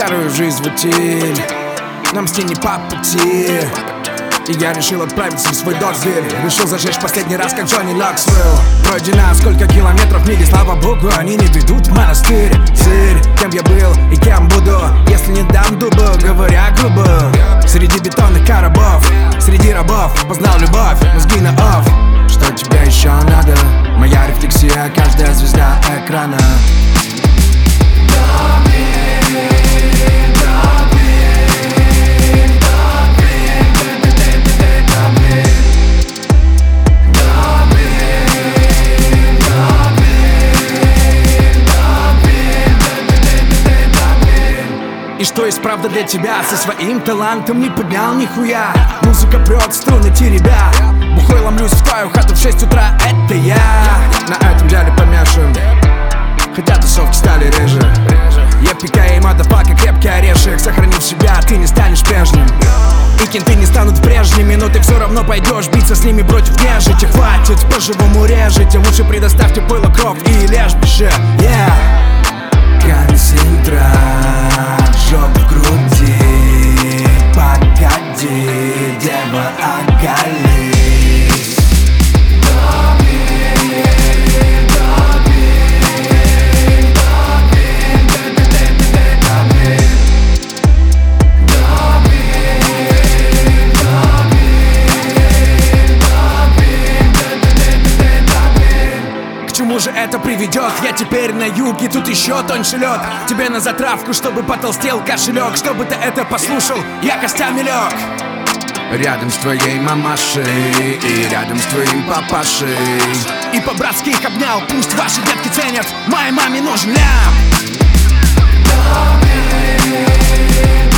старую жизнь в утиль, нам с ней не по пути. И я решил отправиться в свой дозель. Решил зажечь последний раз, как Джонни Ноксвилл. Пройдено сколько километров в мире, слава богу, они не ведут в монастырь. Сырь, кем я был и кем буду, если не дам дубу, говоря грубо. Среди бетонных коробов, среди рабов познал любовь, мозги на офф. Что тебе еще надо? Моя рефлексия, каждая звезда экрана. И что есть правда для тебя? Со своим талантом не поднял нихуя. Музыка прет, струны теребя. Бухой ломлюсь в твою хату в 6 утра, это я. На этом деле помешан, хотя тусовки стали реже. Я пикаю, мадафака, крепкий орешек. Сохранив себя, ты не станешь прежним. И кенты не станут прежними, но ты все равно пойдешь биться с ними против нежити. Хватит по-живому режете, лучше предоставьте пойло, кровь и лежбище. Концентрат, жоп в груди. Погоди, дева, оголись. К чему же это приведет? Я теперь на юге, тут еще тоньше лед. Тебе на затравку, чтобы потолстел кошелек. Чтобы ты это послушал, я костями лег. Рядом с твоей мамашей и рядом с твоим папашей. И по-братски их обнял, пусть ваши детки ценят. Моей маме нужен лям.